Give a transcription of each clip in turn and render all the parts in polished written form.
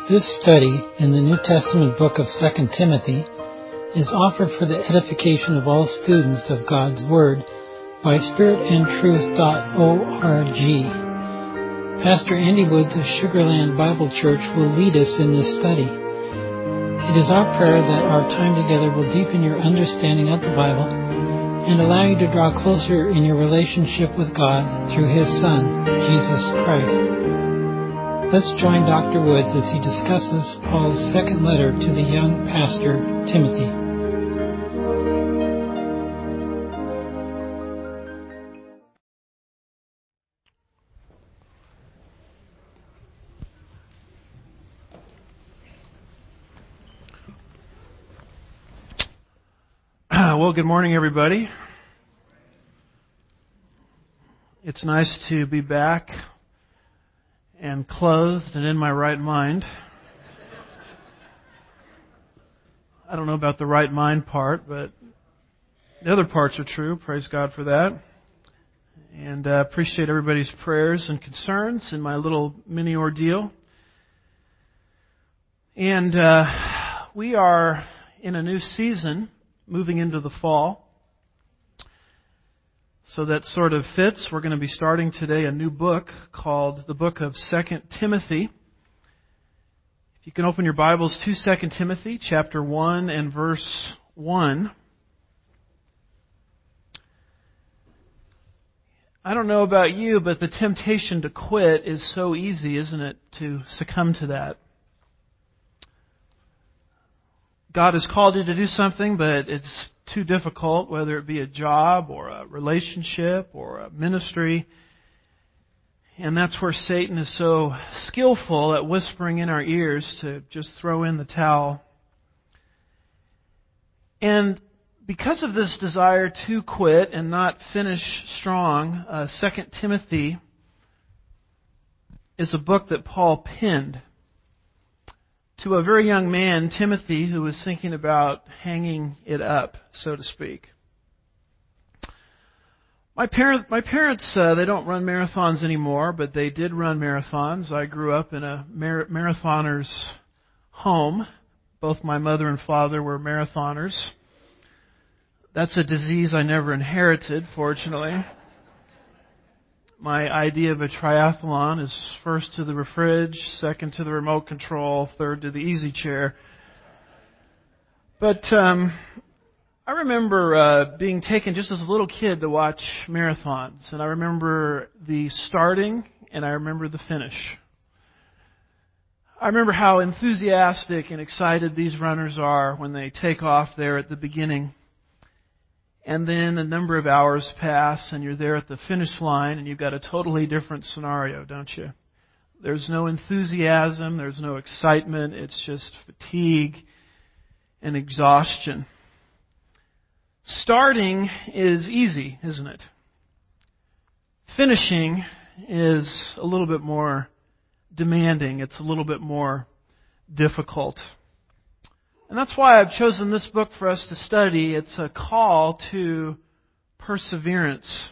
This study in the New Testament book of 2 Timothy is offered for the edification of all students of God's Word by spiritandtruth.org. Pastor Andy Woods of Sugarland Bible Church will lead us in this study. It is our prayer that our time together will deepen your understanding of the Bible and allow you to draw closer in your relationship with God through His Son, Jesus Christ. Let's join Dr. Woods as he discusses Paul's second letter to the young pastor, Timothy. Well, good morning, everybody. It's nice to be back and clothed and in my right mind. I don't know about the right mind part, but the other parts are true. Praise God for that. And appreciate everybody's prayers and concerns in my little mini ordeal. And we are in a new season, moving into the fall. So that sort of fits. We're going to be starting today a new book called the book of 2 Timothy. If you can open your Bibles to 2 Timothy chapter 1 and verse 1. I don't know about you, but the temptation to quit is so easy, isn't it, to succumb to that. God has called you to do something, but it's too difficult, whether it be a job or a relationship or a ministry. And that's where Satan is so skillful at whispering in our ears to just throw in the towel. And because of this desire to quit and not finish strong, 2 Timothy is a book that Paul penned to a very young man, Timothy, who was thinking about hanging it up, so to speak. My parents, they don't run marathons anymore, but they did run marathons. I grew up in a marathoner's home. Both my mother and father were marathoners. That's a disease I never inherited, fortunately. My idea of a triathlon is first to the fridge, second to the remote control, third to the easy chair. But I remember being taken just as a little kid to watch marathons. And I remember the starting and I remember the finish. I remember how enthusiastic and excited these runners are when they take off there at the beginning. And then a number of hours pass and you're there at the finish line and you've got a totally different scenario, don't you? There's no enthusiasm, there's no excitement, it's just fatigue and exhaustion. Starting is easy, isn't it? Finishing is a little bit more demanding, it's a little bit more difficult. And that's why I've chosen this book for us to study. It's a call to perseverance.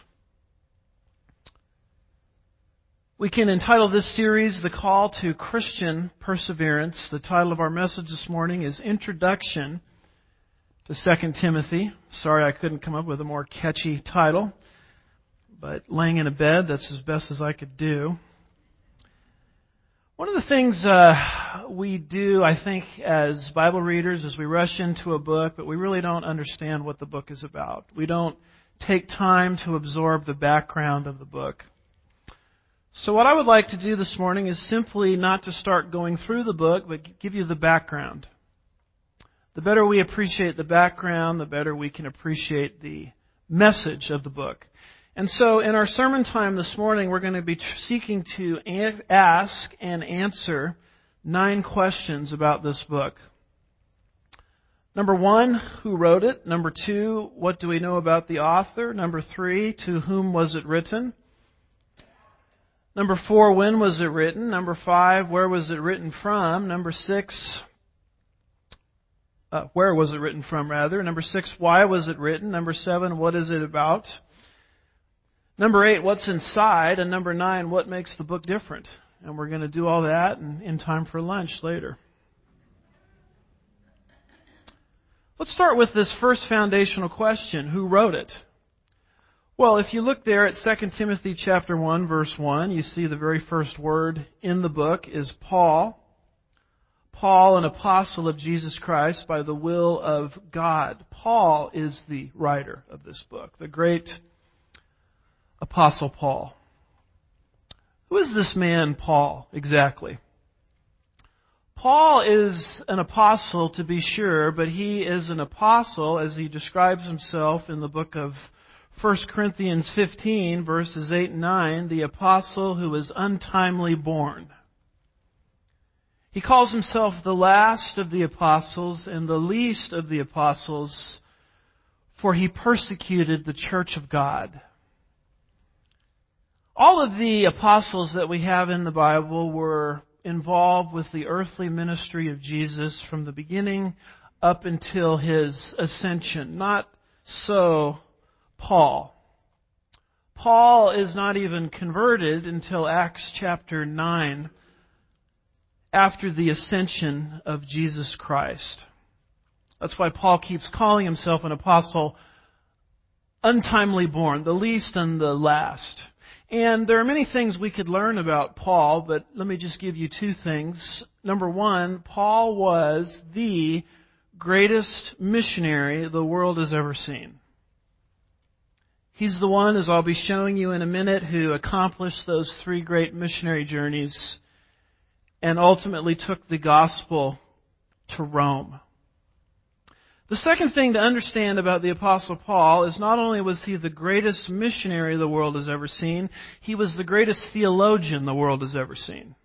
We can entitle this series, The Call to Christian Perseverance. The title of our message this morning is Introduction to 2 Timothy. Sorry I couldn't come up with a more catchy title, but laying in a bed, that's as best as I could do. One of the things we do, I think, as Bible readers is we rush into a book, but we really don't understand what the book is about. We don't take time to absorb the background of the book. So what I would like to do this morning is simply not to start going through the book, but give you the background. The better we appreciate the background, the better we can appreciate the message of the book. And so in our sermon time this morning, we're going to be seeking to ask and answer 9 questions about this book. Number 1, who wrote it? Number 2, what do we know about the author? Number 3, to whom was it written? Number 4, when was it written? Number 5, where was it written from? Number 6, where was it written from, rather? Number 6, why was it written? Number 7, what is it about? Number 8, what's inside? And number 9, what makes the book different? And we're going to do all that in time for lunch later. Let's start with this first foundational question. Who wrote it? Well, if you look there at 2 Timothy chapter 1, verse 1, you see the very first word in the book is Paul. Paul, an apostle of Jesus Christ by the will of God. Paul is the writer of this book, the great apostle Paul. Who is this man, Paul, exactly? Paul is an apostle, to be sure, but he is an apostle, as he describes himself in the book of 1 Corinthians 15, verses 8 and 9, the apostle who is untimely born. He calls himself the last of the apostles and the least of the apostles, for he persecuted the church of God. All of the apostles that we have in the Bible were involved with the earthly ministry of Jesus from the beginning up until His ascension. Not so Paul. Paul is not even converted until Acts chapter 9, after the ascension of Jesus Christ. That's why Paul keeps calling himself an apostle, untimely born, the least and the last. And there are many things we could learn about Paul, but let me just give you two things. Number one, Paul was the greatest missionary the world has ever seen. He's the one, as I'll be showing you in a minute, who accomplished those 3 great missionary journeys and ultimately took the gospel to Rome. The second thing to understand about the Apostle Paul is not only was he the greatest missionary the world has ever seen, he was the greatest theologian the world has ever seen.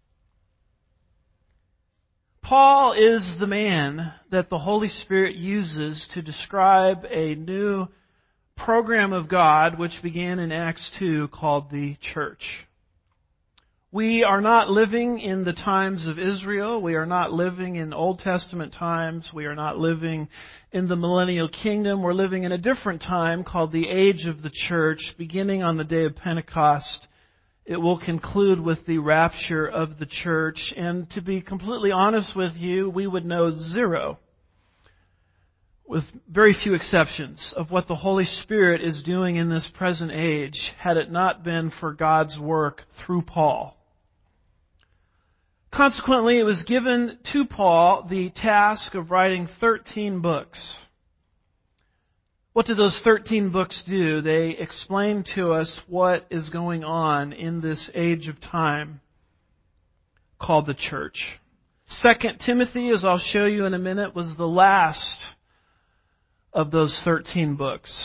Paul is the man that the Holy Spirit uses to describe a new program of God which began in Acts 2 called the church. We are not living in the times of Israel. We are not living in Old Testament times. We are not living in the millennial kingdom. We're living in a different time called the age of the church, beginning on the day of Pentecost. It will conclude with the rapture of the church. And to be completely honest with you, we would know zero, with very few exceptions, of what the Holy Spirit is doing in this present age had it not been for God's work through Paul. Consequently, it was given to Paul the task of writing 13 books. What do those 13 books do? They explain to us what is going on in this age of time called the church. 2 Timothy, as I'll show you in a minute, was the last of those 13 books.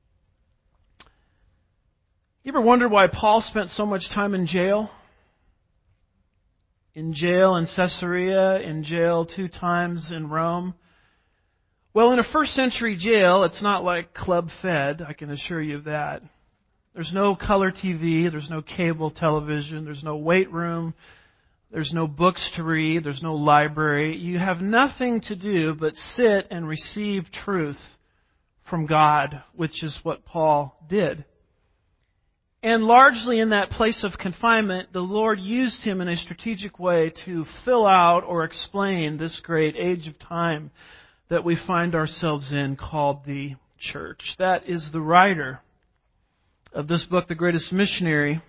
You ever wondered why Paul spent so much time in jail? In jail in Caesarea, in jail 2 times in Rome. Well, in a first century jail, it's not like Club Fed, I can assure you of that. There's no color TV, there's no cable television, there's no weight room, there's no books to read, there's no library. You have nothing to do but sit and receive truth from God, which is what Paul did. And largely in that place of confinement, the Lord used him in a strategic way to fill out or explain this great age of time that we find ourselves in called the church. That is the writer of this book, The Greatest Missionary,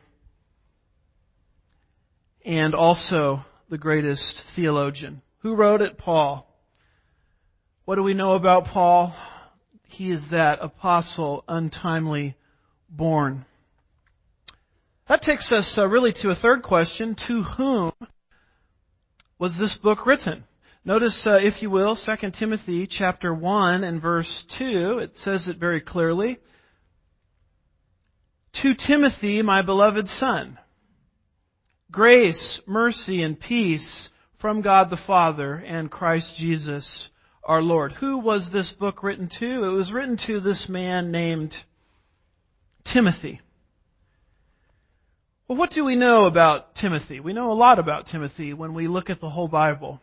and also the greatest theologian. Who wrote it? Paul. What do we know about Paul? He is that apostle untimely born. That takes us really to a third question. To whom was this book written? Notice, if you will, 2 Timothy chapter 1 and verse 2. It says it very clearly. To Timothy, my beloved son, grace, mercy, and peace from God the Father and Christ Jesus our Lord. Who was this book written to? It was written to this man named Timothy. Well, what do we know about Timothy? We know a lot about Timothy when we look at the whole Bible.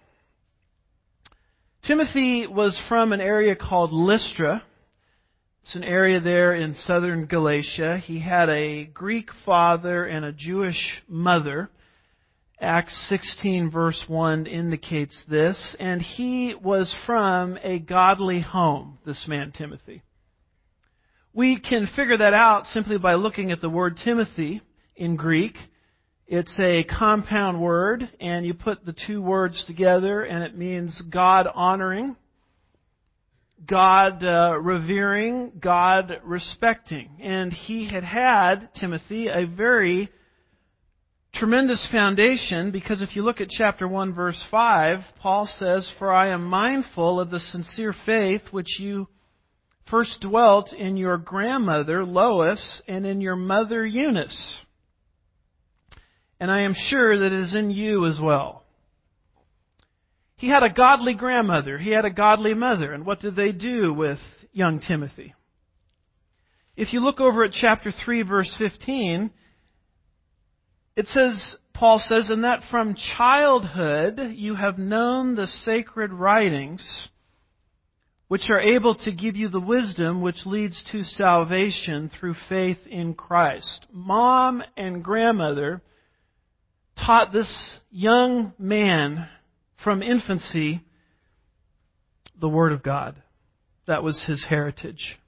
Timothy was from an area called Lystra. It's an area there in southern Galatia. He had a Greek father and a Jewish mother. Acts 16 verse 1 indicates this. And he was from a godly home, this man Timothy. We can figure that out simply by looking at the word Timothy in Greek. It's a compound word, and you put the two words together, and it means God honoring, God revering, God respecting. And he had, Timothy, a very tremendous foundation, because if you look at chapter 1, verse 5, Paul says, "For I am mindful of the sincere faith which you first dwelt in your grandmother Lois and in your mother Eunice. And I am sure that it is in you as well." He had a godly grandmother. He had a godly mother. And what did they do with young Timothy? If you look over at chapter 3, verse 15, it says, Paul says, "And that from childhood you have known the sacred writings, which are able to give you the wisdom which leads to salvation through faith in Christ." Mom and grandmother taught this young man from infancy the Word of God. That was his heritage.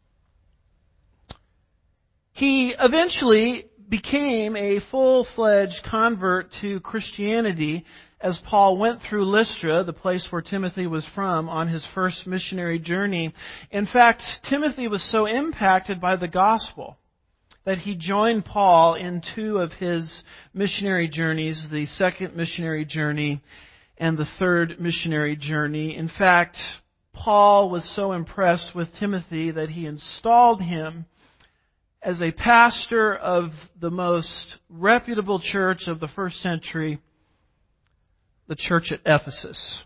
He eventually became a full-fledged convert to Christianity as Paul went through Lystra, the place where Timothy was from, on his first missionary journey. In fact, Timothy was so impacted by the gospel that he joined Paul in two of his missionary journeys, the second missionary journey and the third missionary journey. In fact, Paul was so impressed with Timothy that he installed him as a pastor of the most reputable church of the first century, the church at Ephesus.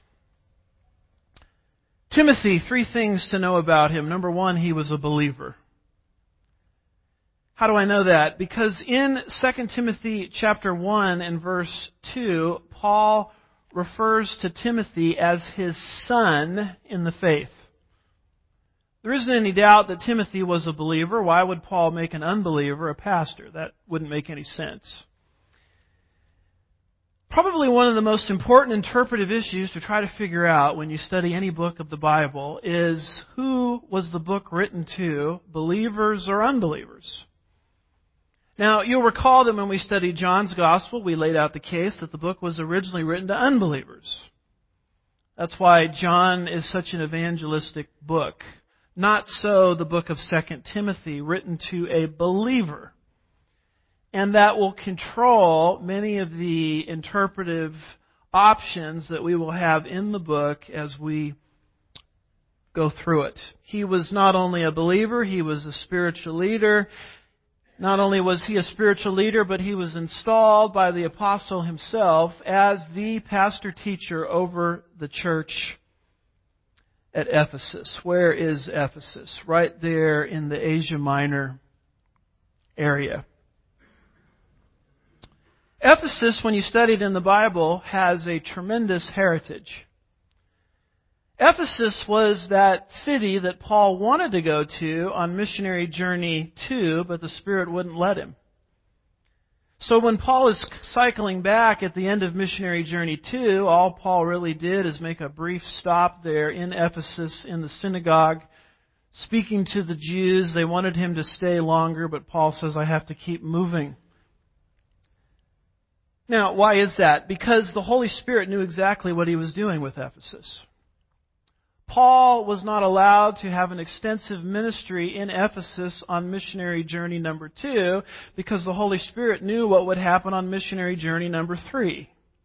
Timothy, three things to know about him. Number one, he was a believer. How do I know that? Because in 2 Timothy chapter 1 and verse 2, Paul refers to Timothy as his son in the faith. There isn't any doubt that Timothy was a believer. Why would Paul make an unbeliever a pastor? That wouldn't make any sense. Probably one of the most important interpretive issues to try to figure out when you study any book of the Bible is, who was the book written to, believers or unbelievers? Now, you'll recall that when we studied John's Gospel, we laid out the case that the book was originally written to unbelievers. That's why John is such an evangelistic book. Not so the book of 2 Timothy, written to a believer. And that will control many of the interpretive options that we will have in the book as we go through it. He was not only a believer, he was a spiritual leader. Not only was he a spiritual leader, but he was installed by the apostle himself as the pastor-teacher over the church at Ephesus. Where is Ephesus? Right there in the Asia Minor area. Ephesus, when you study it in the Bible, has a tremendous heritage. Ephesus was that city that Paul wanted to go to on missionary journey 2, but the Spirit wouldn't let him. So when Paul is cycling back at the end of missionary journey 2, all Paul really did is make a brief stop there in Ephesus in the synagogue, speaking to the Jews. They wanted him to stay longer, but Paul says, "I have to keep moving." Now, why is that? Because the Holy Spirit knew exactly what he was doing with Ephesus. Paul was not allowed to have an extensive ministry in Ephesus on missionary journey number 2 because the Holy Spirit knew what would happen on missionary journey number 3.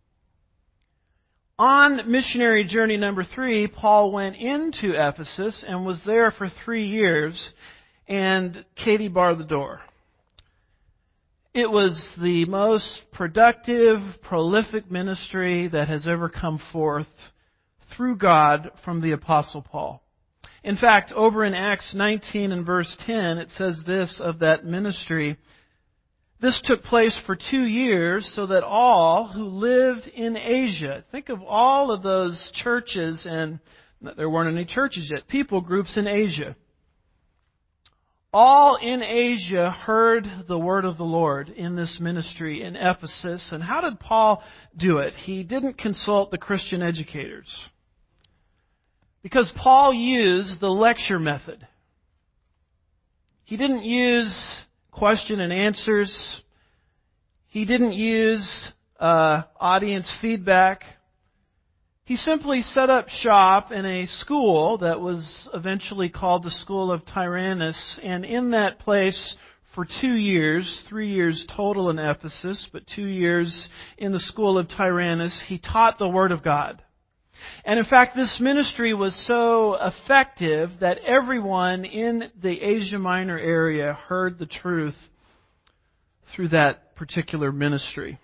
On missionary journey number 3, Paul went into Ephesus and was there for 3 years, and Katie barred the door. It was the most productive, prolific ministry that has ever come forth through God from the Apostle Paul. In fact, over in Acts 19 and verse 10, it says this of that ministry: "This took place for 2 years, so that all who lived in Asia," think of all of those churches, and there weren't any churches yet, people groups in Asia. all in Asia heard the word of the Lord in this ministry in Ephesus. And how did Paul do it? He didn't consult the Christian educators, because Paul used the lecture method. He didn't use question and answers. He didn't use audience feedback. He simply set up shop in a school that was eventually called the School of Tyrannus, and in that place for 2 years, 3 years total in Ephesus, but 2 years in the School of Tyrannus, he taught the Word of God. And in fact, this ministry was so effective that everyone in the Asia Minor area heard the truth through that particular ministry.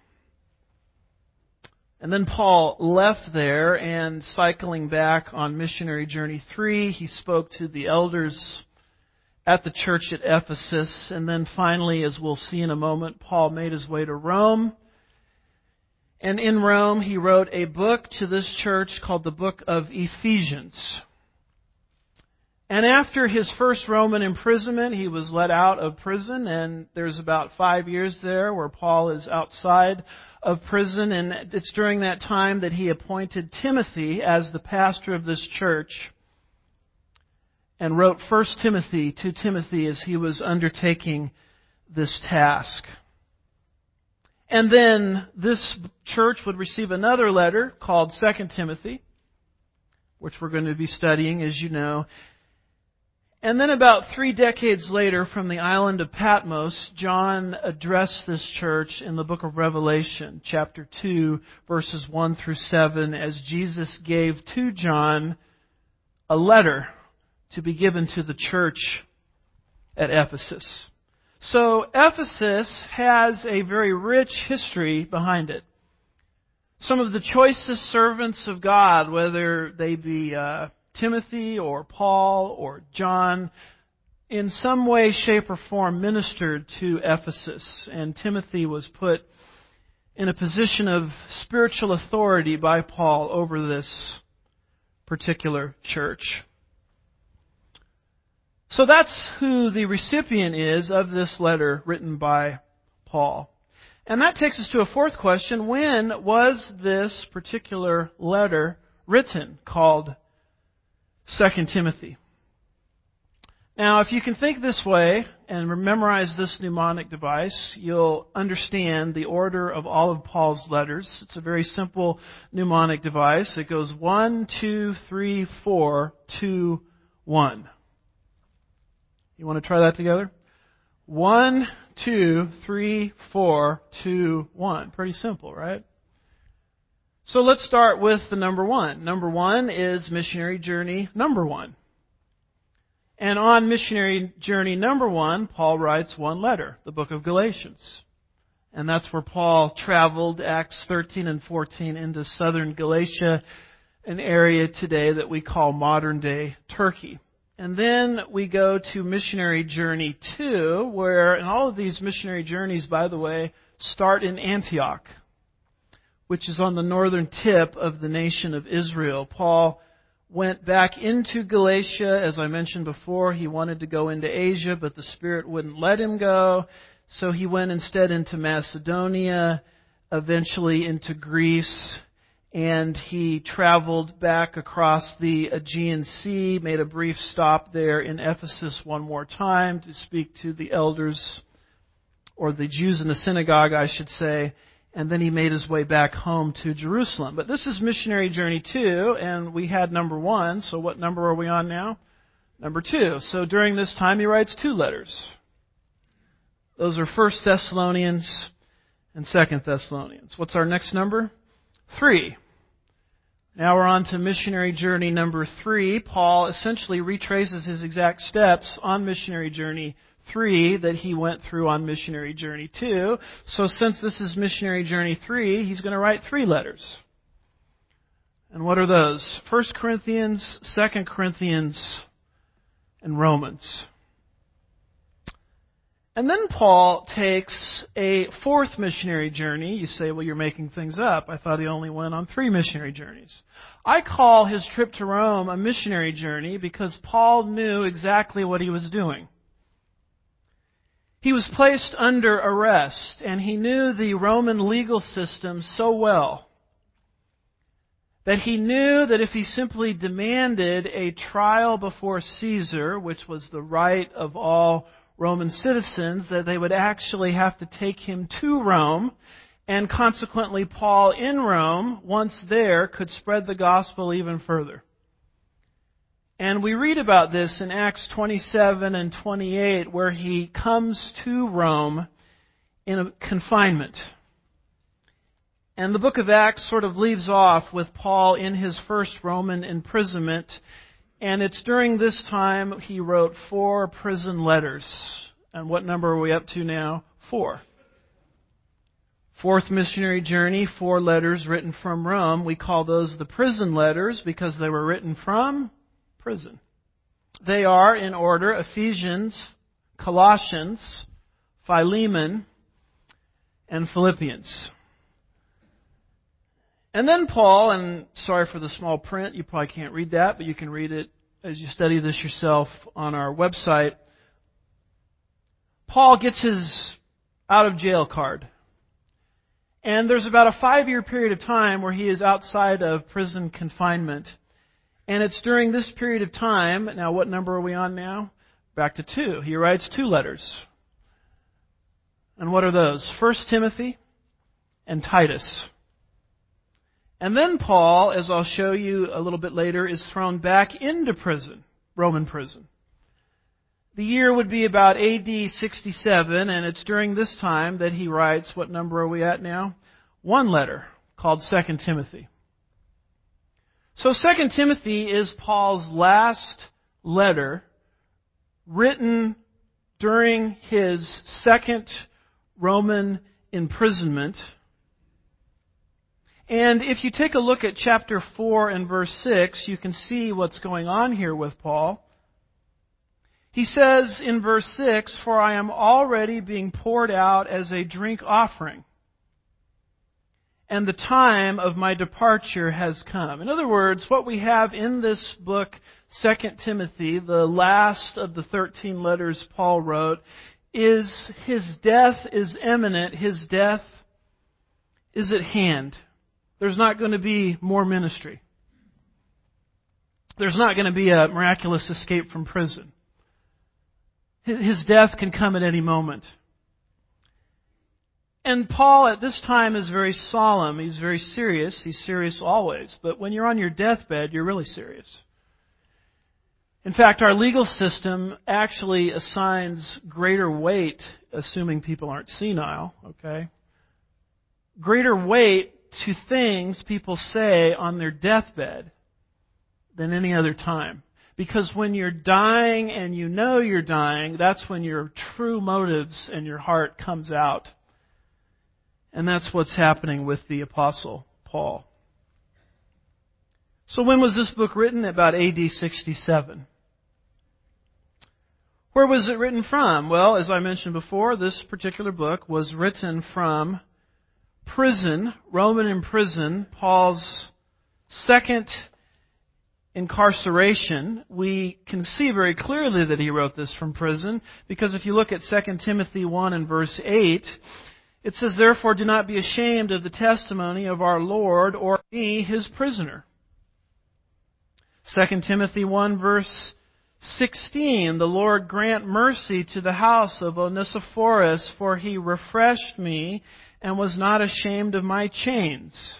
And then Paul left there, and cycling back on missionary journey 3, he spoke to the elders at the church at Ephesus. And then finally, as we'll see in a moment, Paul made his way to Rome. And in Rome, he wrote a book to this church called the Book of Ephesians. And after his first Roman imprisonment, he was let out of prison, and there's about 5 years there where Paul is outside of prison, and it's during that time that he appointed Timothy as the pastor of this church and wrote 1 Timothy to Timothy as he was undertaking this task. And then this church would receive another letter called 2 Timothy, which we're going to be studying, as you know. And then about 3 decades later, from the island of Patmos, John addressed this church in the book of Revelation, chapter 2, verses 1 through 7, as Jesus gave to John a letter to be given to the church at Ephesus. So Ephesus has a very rich history behind it. Some of the choicest servants of God, whether they be Timothy or Paul or John, in some way, shape, or form ministered to Ephesus. And Timothy was put in a position of spiritual authority by Paul over this particular church. So that's who the recipient is of this letter written by Paul. And that takes us to a fourth question. When was this particular letter written, called 2 Timothy? Now, if you can think this way and memorize this mnemonic device, you'll understand the order of all of Paul's letters. It's a very simple mnemonic device. It goes 1, 2, 3, 4, 2, 1. You want to try that together? 1, 2, 3, 4, 2, 1. Pretty simple, right? So let's start with the number 1. Number 1 is missionary journey number 1. And on missionary journey number 1, Paul writes one letter, the book of Galatians. And that's where Paul traveled, Acts 13 and 14, into southern Galatia, an area today that we call modern-day Turkey. And then we go to missionary journey 2, where, and all of these missionary journeys, by the way, start in Antioch, which is on the northern tip of the nation of Israel. Paul went back into Galatia. As I mentioned before, he wanted to go into Asia, but the Spirit wouldn't let him go. So he went instead into Macedonia, eventually into Greece, and he traveled back across the Aegean Sea, made a brief stop there in Ephesus one more time to speak to the elders, or the Jews in the synagogue, I should say, and then he made his way back home to Jerusalem. But this is missionary journey 2, and we had number 1, so what number are we on now? Number 2. So during this time he writes 2 letters. Those are 1 Thessalonians and 2 Thessalonians. What's our next number? 3. Now we're on to missionary journey number 3. Paul essentially retraces his exact steps on missionary journey 3 that he went through on missionary journey 2. So since this is missionary journey 3, he's going to write 3 letters. And what are those? 1 Corinthians, 2 Corinthians, and Romans. And then Paul takes a 4th missionary journey. You say, well, you're making things up. I thought he only went on 3 missionary journeys. I call his trip to Rome a missionary journey because Paul knew exactly what he was doing. He was placed under arrest, and he knew the Roman legal system so well that he knew that if he simply demanded a trial before Caesar, which was the right of all Roman citizens, that they would actually have to take him to Rome, and consequently Paul in Rome, once there, could spread the gospel even further. And we read about this in Acts 27 and 28, where he comes to Rome in a confinement. And the book of Acts sort of leaves off with Paul in his first Roman imprisonment. And it's during this time he wrote 4 prison letters. And what number are we up to now? 4. Fourth missionary journey, 4 letters written from Rome. We call those the prison letters because they were written from prison. They are, in order, Ephesians, Colossians, Philemon, and Philippians. And then Paul, and sorry for the small print, you probably can't read that, but you can read it as you study this yourself on our website. Paul gets his out-of-jail card. And there's about a 5-year period of time where he is outside of prison confinement. And it's during this period of time, now what number are we on now? Back to 2. He writes 2 letters. And what are those? 1 Timothy and Titus. And then Paul, as I'll show you a little bit later, is thrown back into prison, Roman prison. The year would be about AD 67, and it's during this time that he writes, what number are we at now? 1 letter called 2 Timothy. So 2 Timothy is Paul's last letter written during his second Roman imprisonment. And if you take a look at chapter 4 and verse 6, you can see what's going on here with Paul. He says in verse 6, "For I am already being poured out as a drink offering, and the time of my departure has come." In other words, what we have in this book, 2 Timothy, the last of the 13 letters Paul wrote, is his death is imminent. His death is at hand. There's not going to be more ministry. There's not going to be a miraculous escape from prison. His death can come at any moment. And Paul at this time is very solemn. He's very serious. He's serious always. But when you're on your deathbed, you're really serious. In fact, our legal system actually assigns greater weight, assuming people aren't senile, okay? Greater weight to things people say on their deathbed than any other time. Because when you're dying and you know you're dying, that's when your true motives and your heart comes out. And that's what's happening with the Apostle Paul. So when was this book written? About AD 67. Where was it written from? Well, as I mentioned before, this particular book was written from prison, Roman prison, Paul's second incarceration. We can see very clearly that he wrote this from prison, because if you look at 2 Timothy 1 and verse 8, it says, "Therefore do not be ashamed of the testimony of our Lord, or me, his prisoner." 2 Timothy 1 verse 16, "The Lord grant mercy to the house of Onesiphorus, for he refreshed me and was not ashamed of my chains."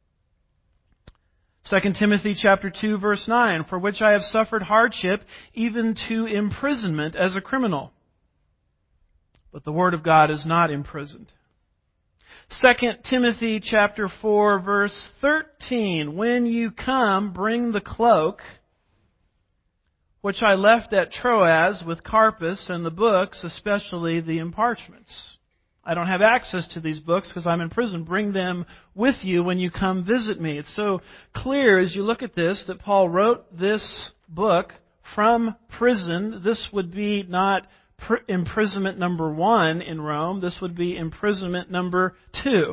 2 Timothy chapter 2 verse 9, "For which I have suffered hardship, even to imprisonment as a criminal. But the word of God is not imprisoned." 2 Timothy chapter 4 verse 13, "When you come, bring the cloak, which I left at Troas with Carpus, and the books, especially the parchments. I don't have access to these books because I'm in prison. Bring them with you when you come visit me." It's so clear as you look at this that Paul wrote this book from prison. This would be not imprisonment number 1 in Rome. This would be imprisonment number 2.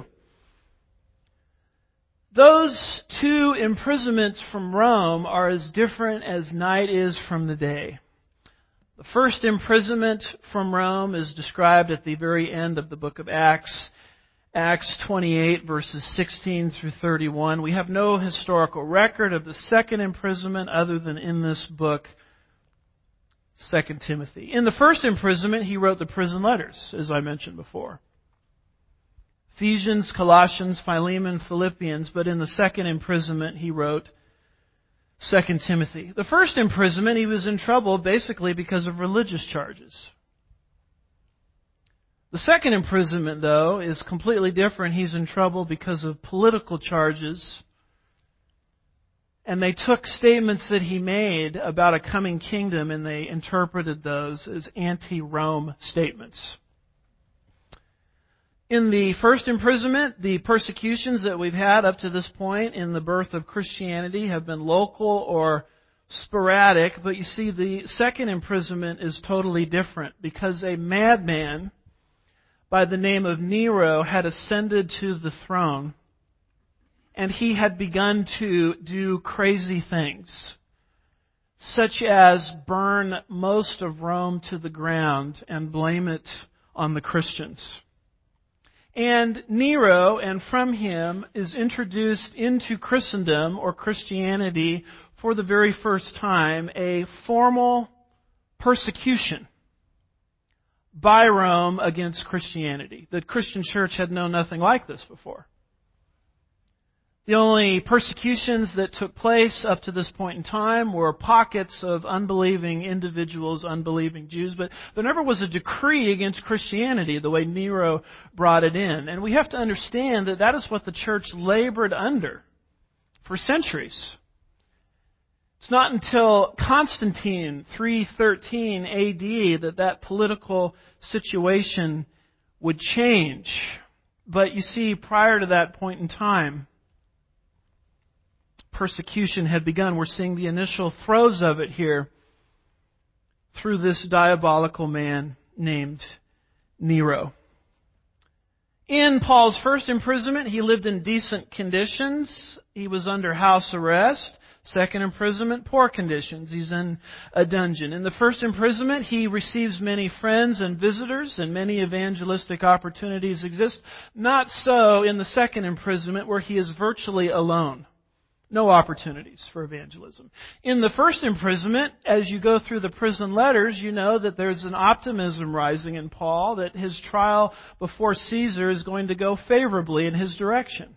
Those 2 imprisonments from Rome are as different as night is from the day. The first imprisonment from Rome is described at the very end of the book of Acts. Acts 28 verses 16 through 31. We have no historical record of the second imprisonment other than in this book, 2 Timothy. In the first imprisonment, he wrote the prison letters, as I mentioned before. Ephesians, Colossians, Philemon, Philippians, but in the second imprisonment, he wrote 2 Timothy. The first imprisonment, he was in trouble basically because of religious charges. The second imprisonment, though, is completely different. He's in trouble because of political charges. And they took statements that he made about a coming kingdom and they interpreted those as anti-Rome statements. In the first imprisonment, the persecutions that we've had up to this point in the birth of Christianity have been local or sporadic. But you see, the second imprisonment is totally different because a madman by the name of Nero had ascended to the throne. And he had begun to do crazy things, such as burn most of Rome to the ground and blame it on the Christians. And Nero, and from him, is introduced into Christendom or Christianity for the very first time, a formal persecution by Rome against Christianity. The Christian church had known nothing like this before. The only persecutions that took place up to this point in time were pockets of unbelieving individuals, unbelieving Jews, but there never was a decree against Christianity the way Nero brought it in. And we have to understand that that is what the church labored under for centuries. It's not until Constantine, 313 AD, that political situation would change. But you see, prior to that point in time, persecution had begun. We're seeing the initial throes of it here through this diabolical man named Nero. In Paul's first imprisonment, he lived in decent conditions. He was under house arrest. Second imprisonment, poor conditions. He's in a dungeon. In the first imprisonment, he receives many friends and visitors, and many evangelistic opportunities exist. Not so in the second imprisonment, where he is virtually alone. No opportunities for evangelism. In the first imprisonment, as you go through the prison letters, you know that there's an optimism rising in Paul, that his trial before Caesar is going to go favorably in his direction.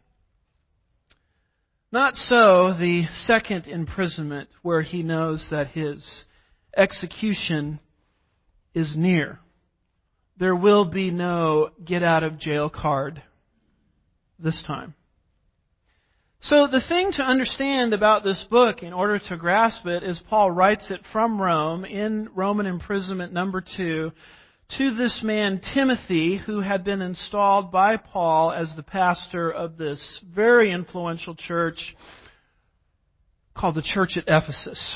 Not so the second imprisonment, where he knows that his execution is near. There will be no get out of jail card this time. So the thing to understand about this book, in order to grasp it, is Paul writes it from Rome in Roman imprisonment number 2 to this man Timothy, who had been installed by Paul as the pastor of this very influential church called the Church at Ephesus.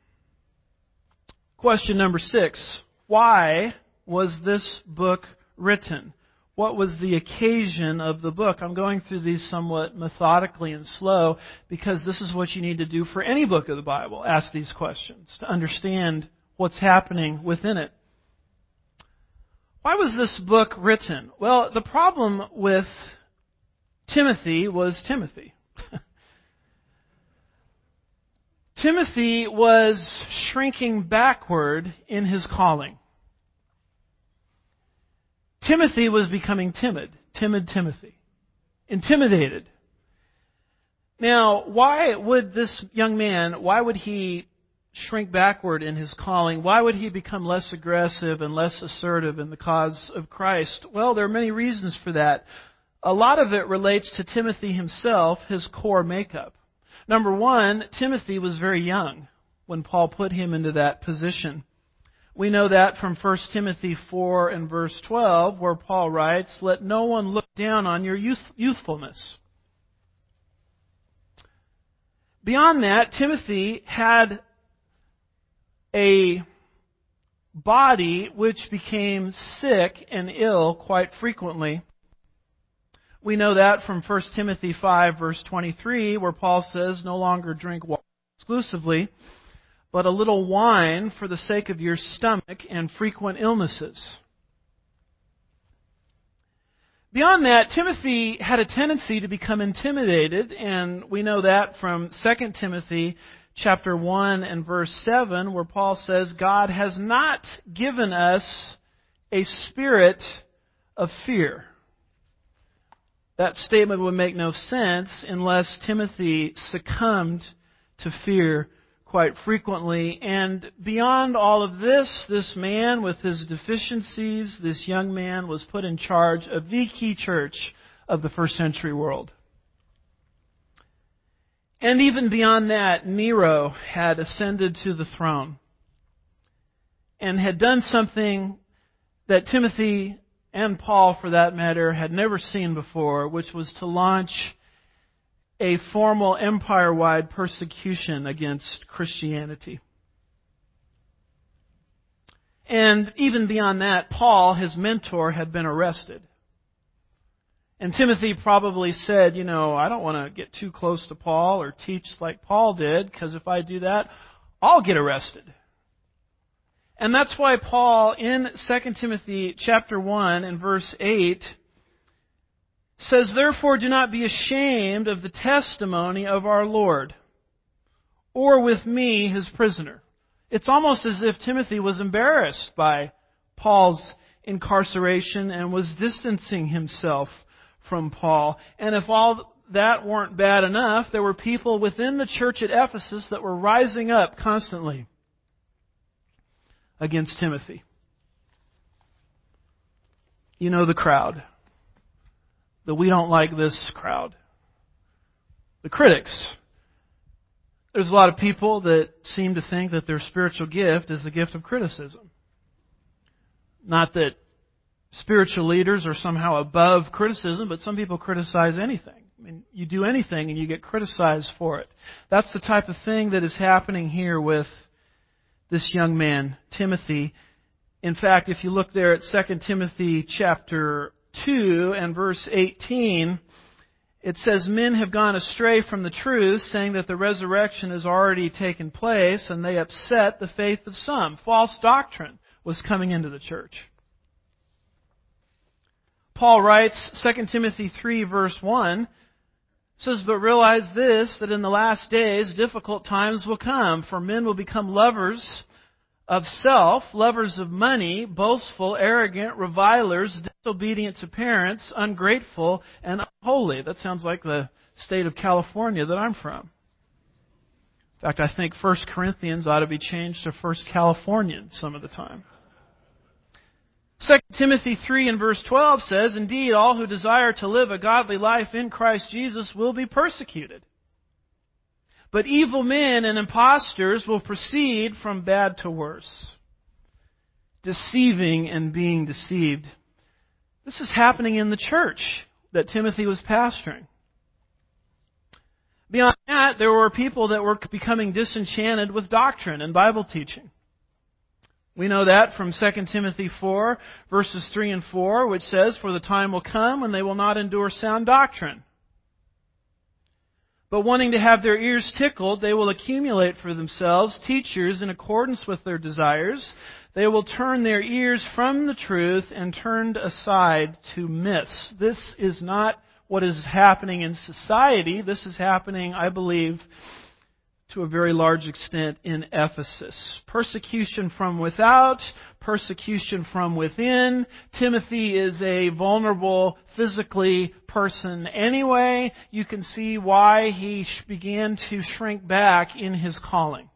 Question number 6. Why was this book written? What was the occasion of the book? I'm going through these somewhat methodically and slow because this is what you need to do for any book of the Bible. Ask these questions to understand what's happening within it. Why was this book written? Well, the problem with Timothy was Timothy. Timothy was shrinking backward in his calling. Timothy was becoming timid Timothy, intimidated. Now, why would this young man, why would he shrink backward in his calling? Why would he become less aggressive and less assertive in the cause of Christ? Well, there are many reasons for that. A lot of it relates to Timothy himself, his core makeup. Number one, Timothy was very young when Paul put him into that position. We know that from 1 Timothy 4 and verse 12, where Paul writes, "Let no one look down on your youthfulness." Beyond that, Timothy had a body which became sick and ill quite frequently. We know that from 1 Timothy 5 verse 23, where Paul says, "No longer drink water exclusively, but a little wine for the sake of your stomach and frequent illnesses. Beyond that, Timothy had a tendency to become intimidated, and we know that from 2 Timothy chapter 1 and verse 7, where Paul says, God has not given us a spirit of fear. That statement would make no sense unless Timothy succumbed to fear quite frequently. And beyond all of this, this man with his deficiencies, this young man was put in charge of the key church of the first century world. And even beyond that, Nero had ascended to the throne and had done something that Timothy and Paul, for that matter, had never seen before, which was to launch a formal empire-wide persecution against Christianity. And even beyond that, Paul, his mentor, had been arrested. And Timothy probably said, I don't want to get too close to Paul or teach like Paul did, because if I do that, I'll get arrested. And that's why Paul, in 2 Timothy chapter 1 and verse 8, says, therefore do not be ashamed of the testimony of our Lord, or with me, his prisoner. It's almost as if Timothy was embarrassed by Paul's incarceration and was distancing himself from Paul. And if all that weren't bad enough, there were people within the church at Ephesus that were rising up constantly against Timothy. You know the crowd. The we don't like this crowd. The critics. There's a lot of people that seem to think that their spiritual gift is the gift of criticism. Not that spiritual leaders are somehow above criticism, but some people criticize anything. I mean, you do anything and you get criticized for it. That's the type of thing that is happening here with this young man, Timothy. In fact, if you look there at 2 Timothy chapter 2 and verse 18, it says, men have gone astray from the truth, saying that the resurrection has already taken place, and they upset the faith of some. False doctrine was coming into the church. Paul writes, 2 Timothy 3 verse 1, says, but realize this, that in the last days difficult times will come, for men will become lovers of self, lovers of money, boastful, arrogant, revilers, disobedient to parents, ungrateful, and unholy. That sounds like the state of California that I'm from. In fact, I think 1 Corinthians ought to be changed to 1 Californian some of the time. 2 Timothy 3 and verse 12 says, indeed, all who desire to live a godly life in Christ Jesus will be persecuted. But evil men and impostors will proceed from bad to worse, deceiving and being deceived. This is happening in the church that Timothy was pastoring. Beyond that, there were people that were becoming disenchanted with doctrine and Bible teaching. We know that from 2 Timothy 4, verses 3 and 4, which says, for the time will come when they will not endure sound doctrine. But wanting to have their ears tickled, they will accumulate for themselves teachers in accordance with their desires. They will turn their ears from the truth and turn aside to myths. This is not what is happening in society. This is happening, I believe, to a very large extent in Ephesus. Persecution from without, persecution from within. Timothy is a vulnerable, physically person anyway. You can see why he began to shrink back in his calling.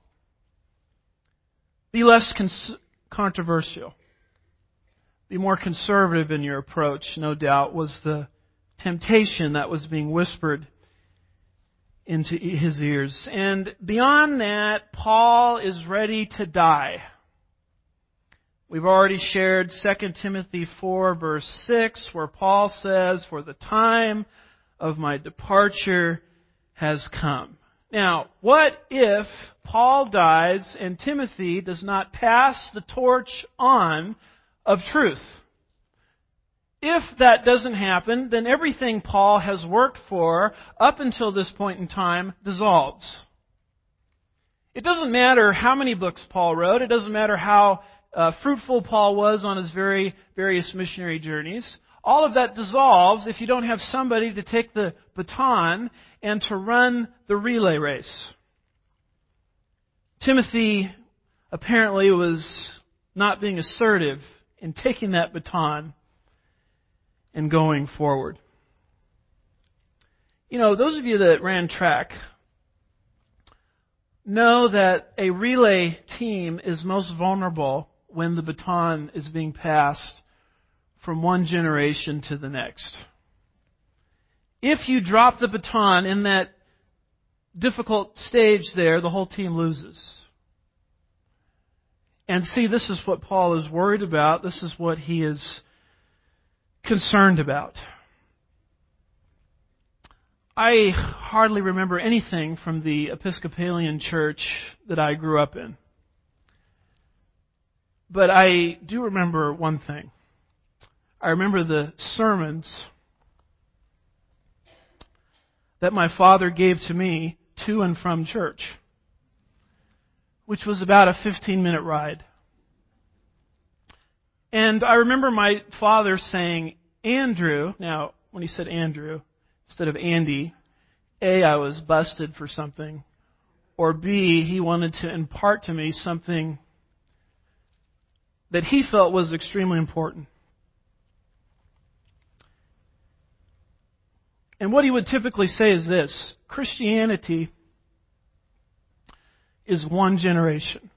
Be less controversial. Be more conservative in your approach, no doubt, was the temptation that was being whispered into his ears. And beyond that, Paul is ready to die. We've already shared 2 Timothy 4 verse 6, where Paul says, for the time of my departure has come. Now, what if Paul dies and Timothy does not pass the torch on of truth? If that doesn't happen, then everything Paul has worked for up until this point in time dissolves. It doesn't matter how many books Paul wrote. It doesn't matter how fruitful Paul was on his various missionary journeys. All of that dissolves if you don't have somebody to take the baton and to run the relay race. Timothy apparently was not being assertive in taking that baton and going forward. You know, those of you that ran track know that a relay team is most vulnerable when the baton is being passed from one generation to the next. If you drop the baton in that difficult stage there, the whole team loses. And see, this is what Paul is worried about. This is what he is concerned about. I hardly remember anything from the Episcopalian church that I grew up in. But I do remember one thing. I remember the sermons that my father gave to me to and from church, which was about a 15-minute ride. And I remember my father saying, Andrew, now when he said Andrew, instead of Andy, A, I was busted for something, or B, he wanted to impart to me something that he felt was extremely important. And what he would typically say is this: Christianity is one generation.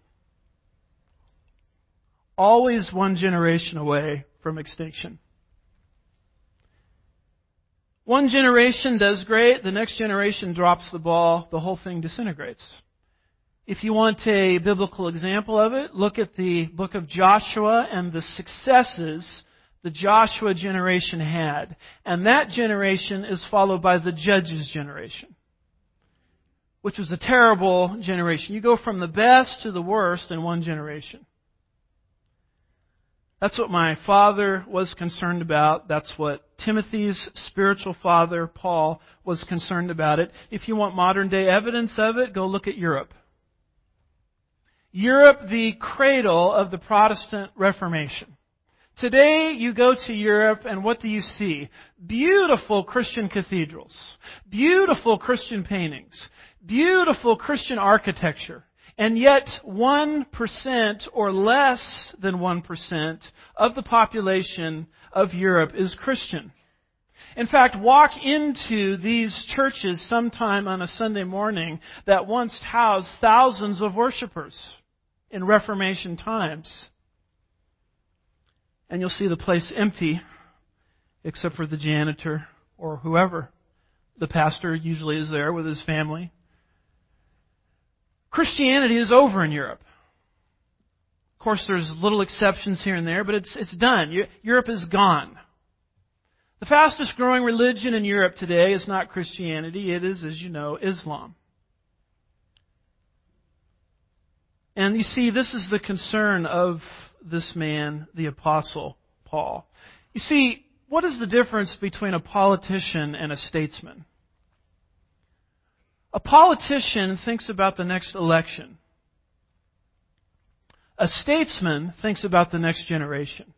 Always one generation away from extinction. One generation does great, the next generation drops the ball, the whole thing disintegrates. If you want a biblical example of it, look at the book of Joshua and the successes the Joshua generation had. And that generation is followed by the Judges generation, which was a terrible generation. You go from the best to the worst in one generation. That's what my father was concerned about. That's what Timothy's spiritual father, Paul, was concerned about it. If you want modern day evidence of it, go look at Europe. Europe, the cradle of the Protestant Reformation. Today, you go to Europe and what do you see? Beautiful Christian cathedrals, beautiful Christian paintings, beautiful Christian architecture. And yet 1% or less than 1% of the population of Europe is Christian. In fact, walk into these churches sometime on a Sunday morning that once housed thousands of worshipers in Reformation times, and you'll see the place empty except for the janitor or whoever. The pastor usually is there with his family. Christianity is over in Europe. Of course, there's little exceptions here and there, but it's done. Europe is gone. The fastest growing religion in Europe today is not Christianity. It is, as you know, Islam. And you see, this is the concern of this man, the Apostle Paul. You see, what is the difference between a politician and a statesman? A politician thinks about the next election. A statesman thinks about the next generation.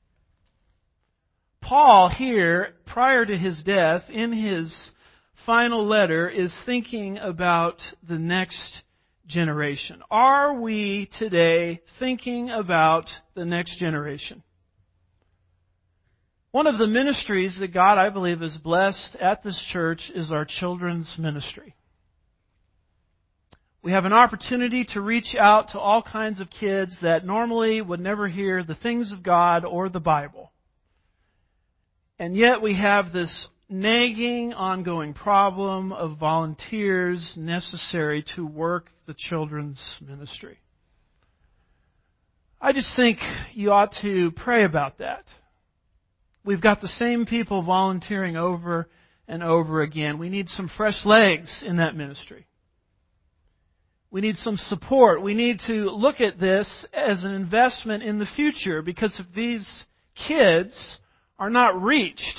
Paul here, prior to his death, in his final letter, is thinking about the next generation. Are we today thinking about the next generation? One of the ministries that God, I believe, has blessed at this church is our children's ministry. We have an opportunity to reach out to all kinds of kids that normally would never hear the things of God or the Bible. And yet we have this nagging, ongoing problem of volunteers necessary to work the children's ministry. I just think you ought to pray about that. We've got the same people volunteering over and over again. We need some fresh legs in that ministry. We need some support. We need to look at this as an investment in the future, because if these kids are not reached,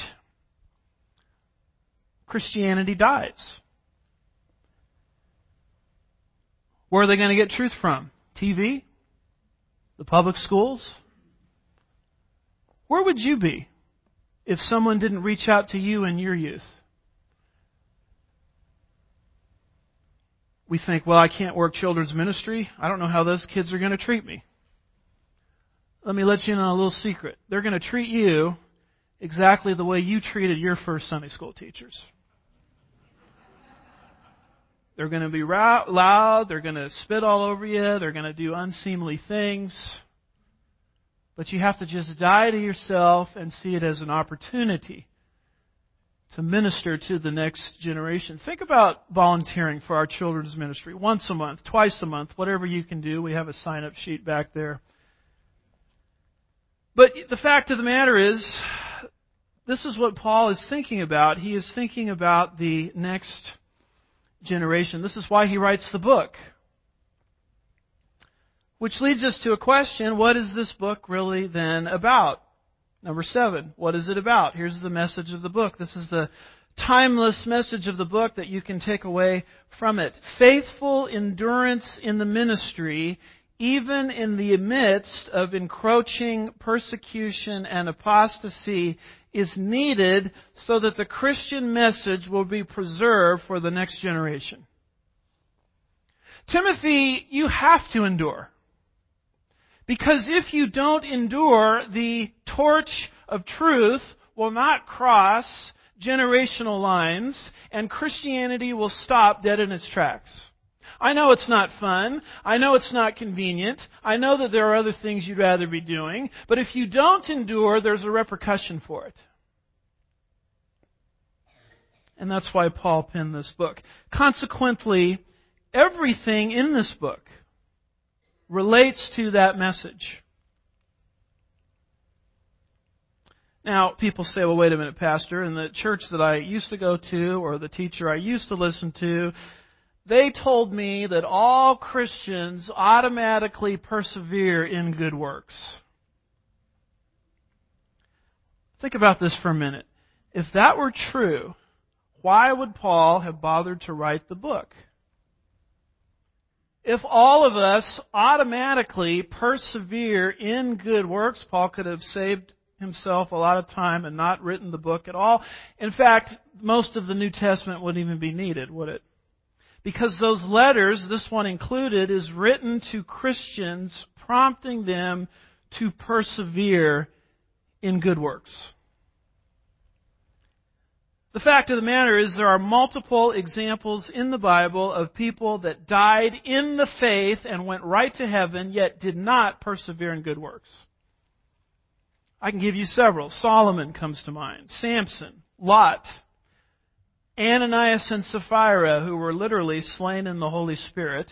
Christianity dies. Where are they going to get truth from? TV? The public schools? Where would you be if someone didn't reach out to you in your youth? We think, well, I can't work children's ministry. I don't know how those kids are going to treat me. Let me let you in on a little secret. They're going to treat you exactly the way you treated your first Sunday school teachers. They're going to be loud. They're going to spit all over you. They're going to do unseemly things. But you have to just die to yourself and see it as an opportunity to minister to the next generation. Think about volunteering for our children's ministry once a month, twice a month, whatever you can do. We have a sign-up sheet back there. But the fact of the matter is, this is what Paul is thinking about. He is thinking about the next generation. This is why he writes the book. Which leads us to a question, what is this book really then about? Number 7, what is it about? Here's the message of the book. This is the timeless message of the book that you can take away from it. Faithful endurance in the ministry, even in the midst of encroaching persecution and apostasy, is needed so that the Christian message will be preserved for the next generation. Timothy, you have to endure. Because if you don't endure, the torch of truth will not cross generational lines, and Christianity will stop dead in its tracks. I know it's not fun. I know it's not convenient. I know that there are other things you'd rather be doing. But if you don't endure, there's a repercussion for it. And that's why Paul penned this book. Consequently, everything in this book relates to that message. Now, people say, well, wait a minute, Pastor, in the church that I used to go to or the teacher I used to listen to, they told me that all Christians automatically persevere in good works. Think about this for a minute. If that were true, why would Paul have bothered to write the book? If all of us automatically persevere in good works, Paul could have saved himself a lot of time and not written the book at all. In fact, most of the New Testament wouldn't even be needed, would it? Because those letters, this one included, is written to Christians, prompting them to persevere in good works. The fact of the matter is there are multiple examples in the Bible of people that died in the faith and went right to heaven, yet did not persevere in good works. I can give you several. Solomon comes to mind. Samson, Lot, Ananias and Sapphira, who were literally slain in the Holy Spirit.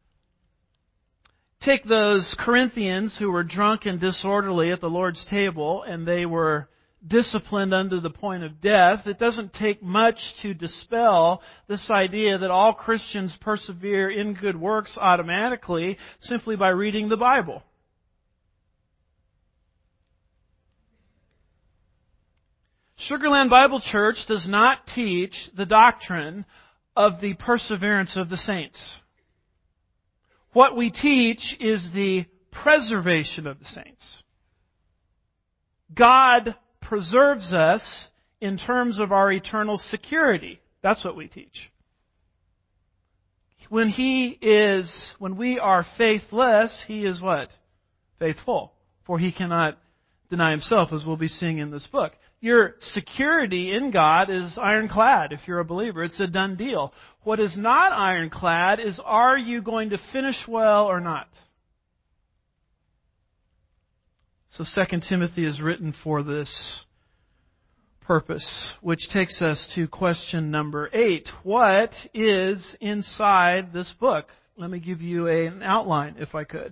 Take those Corinthians who were drunk and disorderly at the Lord's table, and they were disciplined unto the point of death. It doesn't take much to dispel this idea that all Christians persevere in good works automatically simply by reading the Bible. Sugarland Bible Church does not teach the doctrine of the perseverance of the saints. What we teach is the preservation of the saints. God preserves us in terms of our eternal security. That's what we teach. When we are faithless, He is what? Faithful. For He cannot deny Himself, as we'll be seeing in this book. Your security in God is ironclad if you're a believer. It's a done deal. What is not ironclad is, are you going to finish well or not? So 2 Timothy is written for this purpose, which takes us to question number 8. What is inside this book? Let me give you an outline, if I could.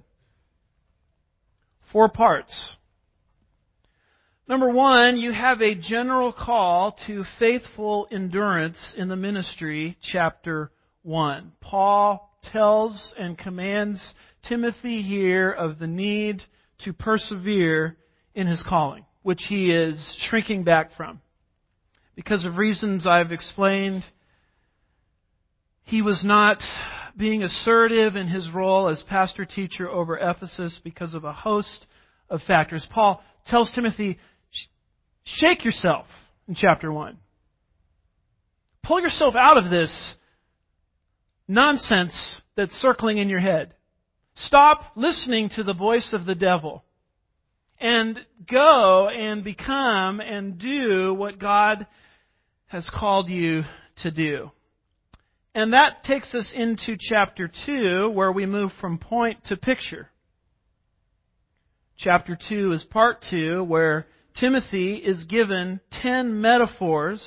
4 parts. Number 1, you have a general call to faithful endurance in the ministry, chapter 1. Paul tells and commands Timothy here of the need to persevere in his calling, which he is shrinking back from. Because of reasons I've explained, he was not being assertive in his role as pastor-teacher over Ephesus because of a host of factors. Paul tells Timothy, shake yourself in chapter 1. Pull yourself out of this nonsense that's circling in your head. Stop listening to the voice of the devil and go and become and do what God has called you to do. And that takes us into chapter 2, where we move from point to picture. Chapter 2 is part 2, where Timothy is given 10 metaphors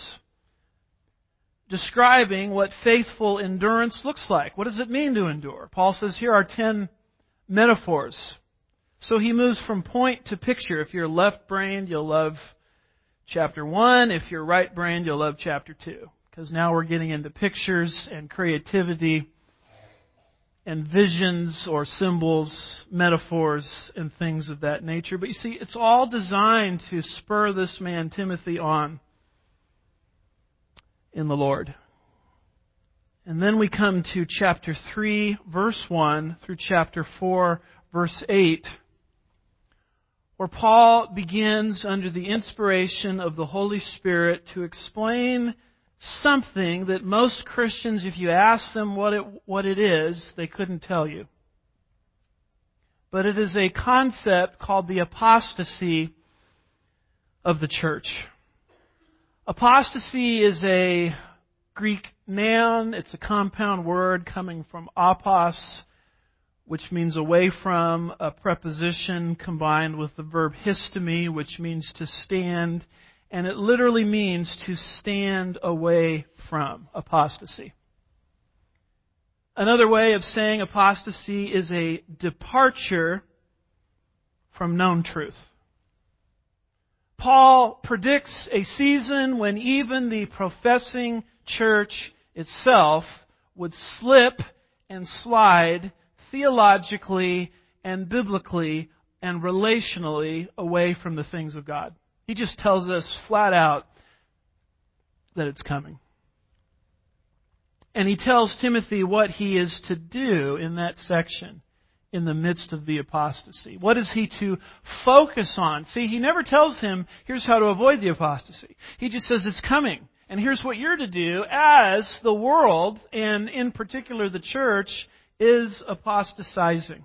describing what faithful endurance looks like. What does it mean to endure? Paul says here are 10 metaphors. So he moves from point to picture. If you're left-brained, you'll love chapter 1. If you're right-brained, you'll love chapter 2. Because now we're getting into pictures and creativity and visions or symbols, metaphors, and things of that nature. But you see, it's all designed to spur this man Timothy on in the Lord. And then we come to chapter 3, verse 1 through chapter 4, verse 8, where Paul begins under the inspiration of the Holy Spirit to explain something that most Christians, if you ask them what it is, they couldn't tell you. But it is a concept called the apostasy of the church. Apostasy is a Greek noun. It's a compound word coming from apos, which means away from, a preposition combined with the verb histemi, which means to stand. And it literally means to stand away from. Apostasy. Another way of saying apostasy is a departure from known truth. Paul predicts a season when even the professing church itself would slip and slide theologically and biblically and relationally away from the things of God. He just tells us flat out that it's coming. And he tells Timothy what he is to do in that section in the midst of the apostasy. What is he to focus on? See, he never tells him, here's how to avoid the apostasy. He just says it's coming. And here's what you're to do as the world, and in particular the church, is apostatizing.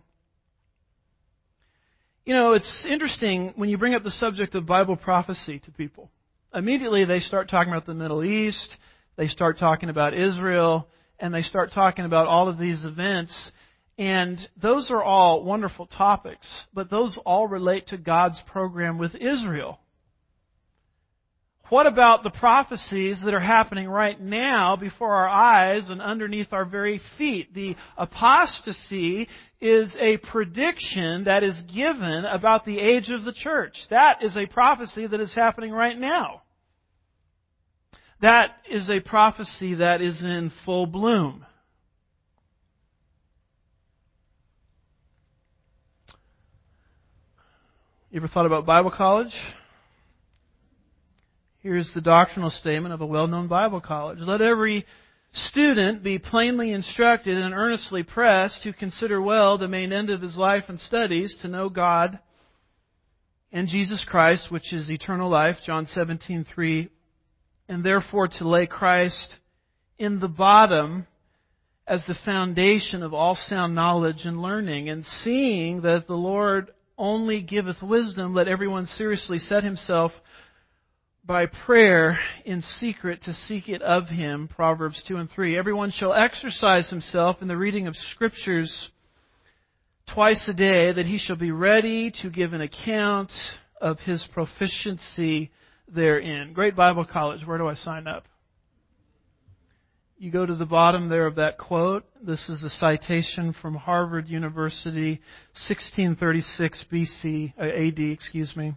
You know, it's interesting when you bring up the subject of Bible prophecy to people. Immediately they start talking about the Middle East, they start talking about Israel, and they start talking about all of these events. And those are all wonderful topics, but those all relate to God's program with Israel. What about the prophecies that are happening right now before our eyes and underneath our very feet? The apostasy is a prediction that is given about the age of the church. That is a prophecy that is happening right now. That is a prophecy that is in full bloom. You ever thought about Bible college? Here's the doctrinal statement of a well-known Bible college. Let every student be plainly instructed and earnestly pressed to consider well the main end of his life and studies, to know God and Jesus Christ, which is eternal life, John 17:3, and therefore to lay Christ in the bottom as the foundation of all sound knowledge and learning, and seeing that the Lord only giveth wisdom, let everyone seriously set himself by prayer in secret to seek it of Him, Proverbs 2:3. Everyone shall exercise himself in the reading of Scriptures twice a day, that he shall be ready to give an account of his proficiency therein. Great Bible college. Where do I sign up? You go to the bottom there of that quote. This is a citation from Harvard University, 1636 BC, AD,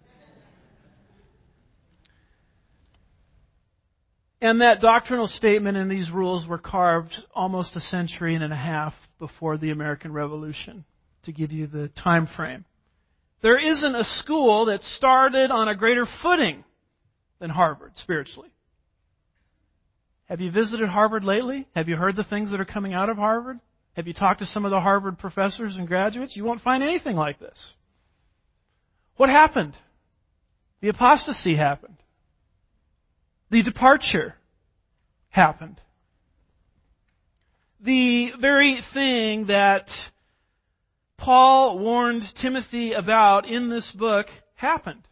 And that doctrinal statement and these rules were carved almost a century and a half before the American Revolution, to give you the time frame. There isn't a school that started on a greater footing than Harvard, spiritually. Have you visited Harvard lately? Have you heard the things that are coming out of Harvard? Have you talked to some of the Harvard professors and graduates? You won't find anything like this. What happened? The apostasy happened. The departure happened. The very thing that Paul warned Timothy about in this book happened.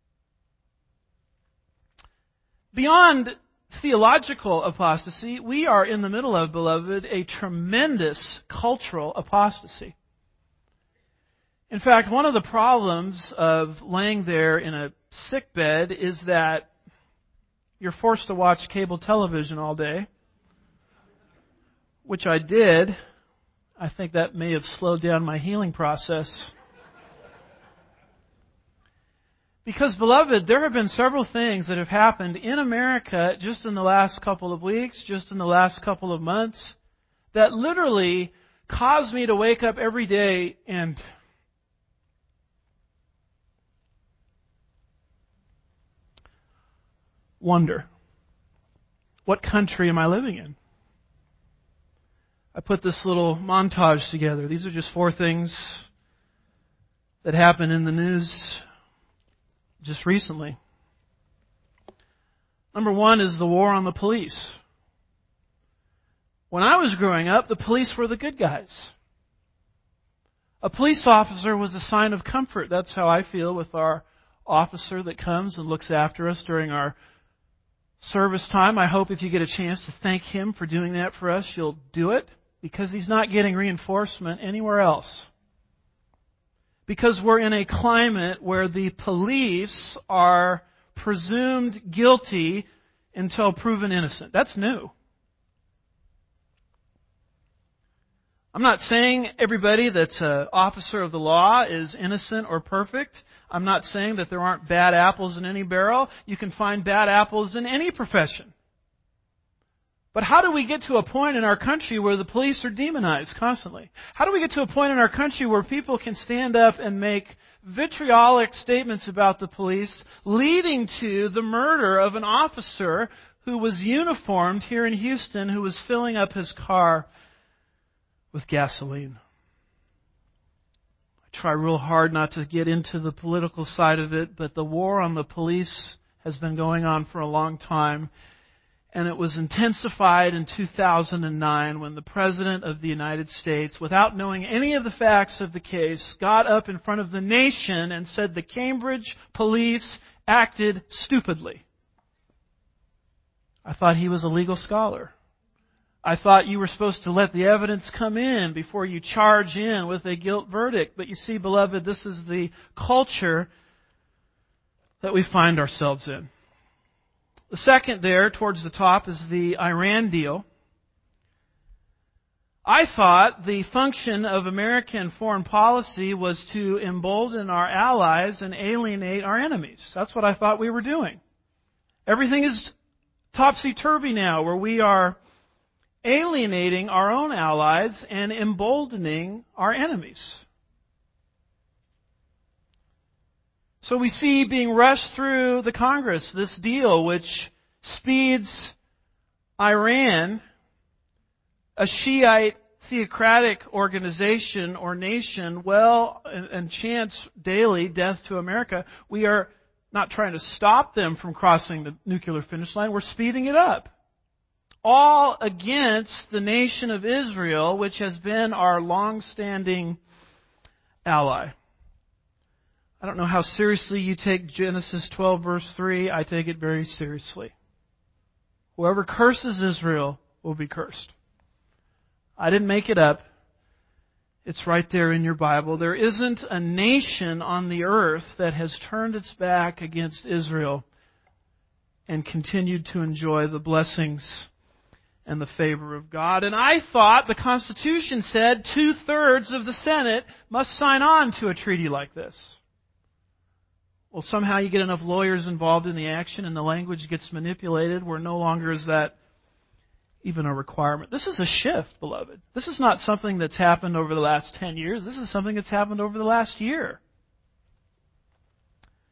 Beyond theological apostasy, we are in the middle of, beloved, a tremendous cultural apostasy. In fact, one of the problems of laying there in a sick bed is that you're forced to watch cable television all day, which I did. I think that may have slowed down my healing process. Because, beloved, there have been several things that have happened in America just in the last couple of weeks, just in the last couple of months, that literally caused me to wake up every day and wonder, what country am I living in? I put this little montage together. These are just 4 things that happened in the news just recently. Number 1 is the war on the police. When I was growing up, the police were the good guys. A police officer was a sign of comfort. That's how I feel with our officer that comes and looks after us during our service time. I hope if you get a chance to thank him for doing that for us, you'll do it, because he's not getting reinforcement anywhere else. Because we're in a climate where the police are presumed guilty until proven innocent. That's new. I'm not saying everybody that's an officer of the law is innocent or perfect. I'm not saying that there aren't bad apples in any barrel. You can find bad apples in any profession. But how do we get to a point in our country where the police are demonized constantly? How do we get to a point in our country where people can stand up and make vitriolic statements about the police, leading to the murder of an officer who was uniformed here in Houston, who was filling up his car with gasoline? I try real hard not to get into the political side of it, but the war on the police has been going on for a long time. And it was intensified in 2009 when the President of the United States, without knowing any of the facts of the case, got up in front of the nation and said the Cambridge police acted stupidly. I thought he was a legal scholar. I thought you were supposed to let the evidence come in before you charge in with a guilt verdict. But you see, beloved, this is the culture that we find ourselves in. The second there, towards the top, is the Iran deal. I thought the function of American foreign policy was to embolden our allies and alienate our enemies. That's what I thought we were doing. Everything is topsy-turvy now, where we are alienating our own allies and emboldening our enemies. So we see being rushed through the Congress this deal which speeds Iran, a Shiite theocratic organization or nation, well, and chants daily death to America. We are not trying to stop them from crossing the nuclear finish line. We're speeding it up. All against the nation of Israel, which has been our long-standing ally. I don't know how seriously you take Genesis 12, verse 3. I take it very seriously. Whoever curses Israel will be cursed. I didn't make it up. It's right there in your Bible. There isn't a nation on the earth that has turned its back against Israel and continued to enjoy the blessings and the favor of God. And I thought the Constitution said 2/3 of the Senate must sign on to a treaty like this. Well, somehow you get enough lawyers involved in the action and the language gets manipulated where no longer is that even a requirement. This is a shift, beloved. This is not something that's happened over the last 10 years. This is something that's happened over the last year.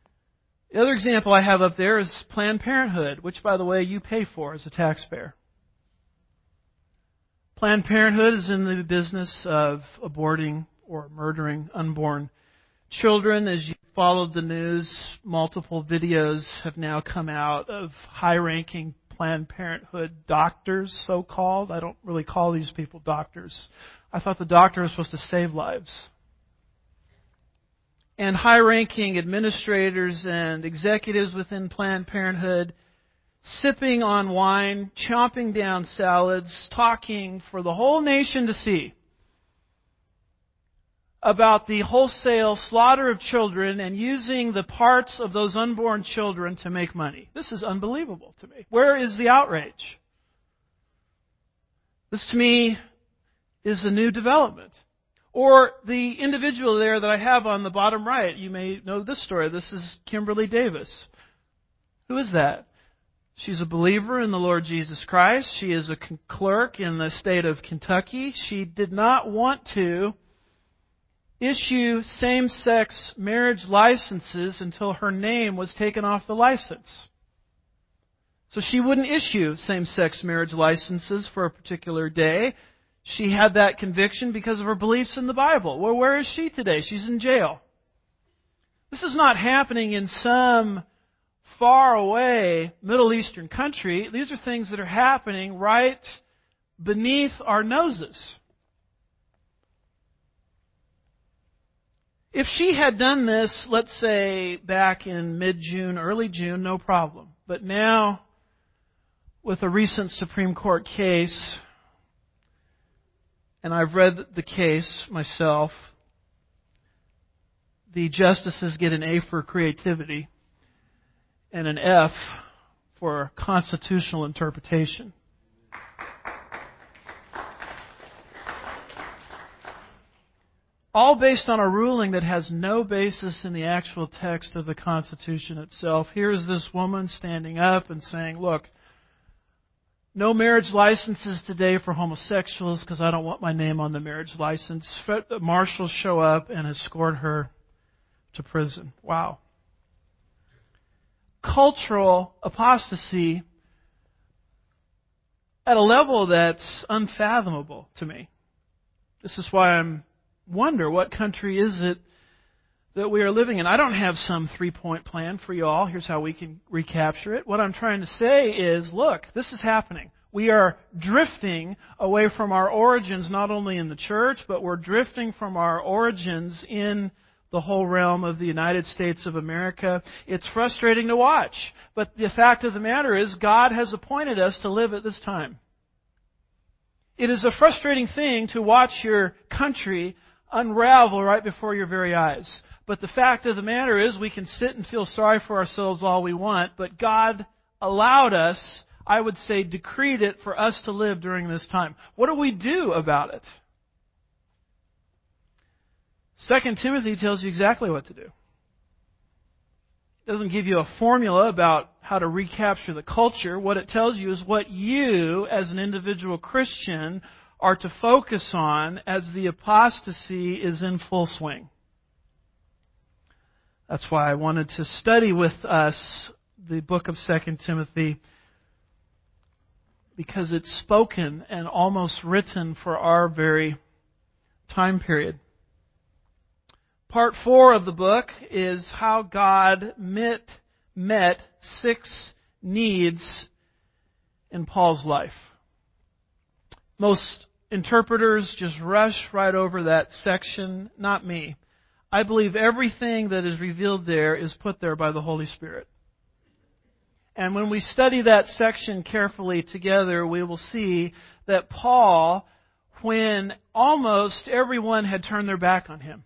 The other example I have up there is Planned Parenthood, which, by the way, you pay for as a taxpayer. Planned Parenthood is in the business of aborting or murdering unborn children. As you followed the news, multiple videos have now come out of high-ranking Planned Parenthood doctors, so-called. I don't really call these people doctors. I thought the doctor was supposed to save lives. And high-ranking administrators and executives within Planned Parenthood sipping on wine, chomping down salads, talking for the whole nation to see about the wholesale slaughter of children and using the parts of those unborn children to make money. This is unbelievable to me. Where is the outrage? This, to me, is a new development. Or the individual there that I have on the bottom right, you may know this story. This is Kimberly Davis. Who is that? She's a believer in the Lord Jesus Christ. She is a clerk in the state of Kentucky. She did not want to issue same-sex marriage licenses until her name was taken off the license. So she wouldn't issue same-sex marriage licenses for a particular day. She had that conviction because of her beliefs in the Bible. Well, where is she today? She's in jail. This is not happening in some far away Middle Eastern country. These are things that are happening right beneath our noses. If she had done this, let's say, back in mid-June, early June, no problem. But now, with a recent Supreme Court case, and I've read the case myself, the justices get an A for creativity and an F for constitutional interpretation. All based on a ruling that has no basis in the actual text of the Constitution itself. Here's this woman standing up and saying, look, no marriage licenses today for homosexuals because I don't want my name on the marriage license. Marshals show up and escort her to prison. Wow. Cultural apostasy at a level that's unfathomable to me. This is why I'm wonder what country is it that we are living in. I don't have some 3-point plan for you all. Here's how we can recapture it. What I'm trying to say is, look, this is happening. We are drifting away from our origins, not only in the church, but we're drifting from our origins in the whole realm of the United States of America. It's frustrating to watch. But the fact of the matter is, God has appointed us to live at this time. It is a frustrating thing to watch your country unravel right before your very eyes. But the fact of the matter is, we can sit and feel sorry for ourselves all we want, but God allowed us, I would say decreed it for us to live during this time. What do we do about it? 2 Timothy tells you exactly what to do. It doesn't give you a formula about how to recapture the culture. What it tells you is what you, as an individual Christian, are to focus on as the apostasy is in full swing. That's why I wanted to study with us the book of 2 Timothy, because it's spoken and almost written for our very time period. Part 4 of the book is how God met 6 needs in Paul's life. Most interpreters just rush right over that section. Not me. I believe everything that is revealed there is put there by the Holy Spirit. And when we study that section carefully together, we will see that Paul, when almost everyone had turned their back on him,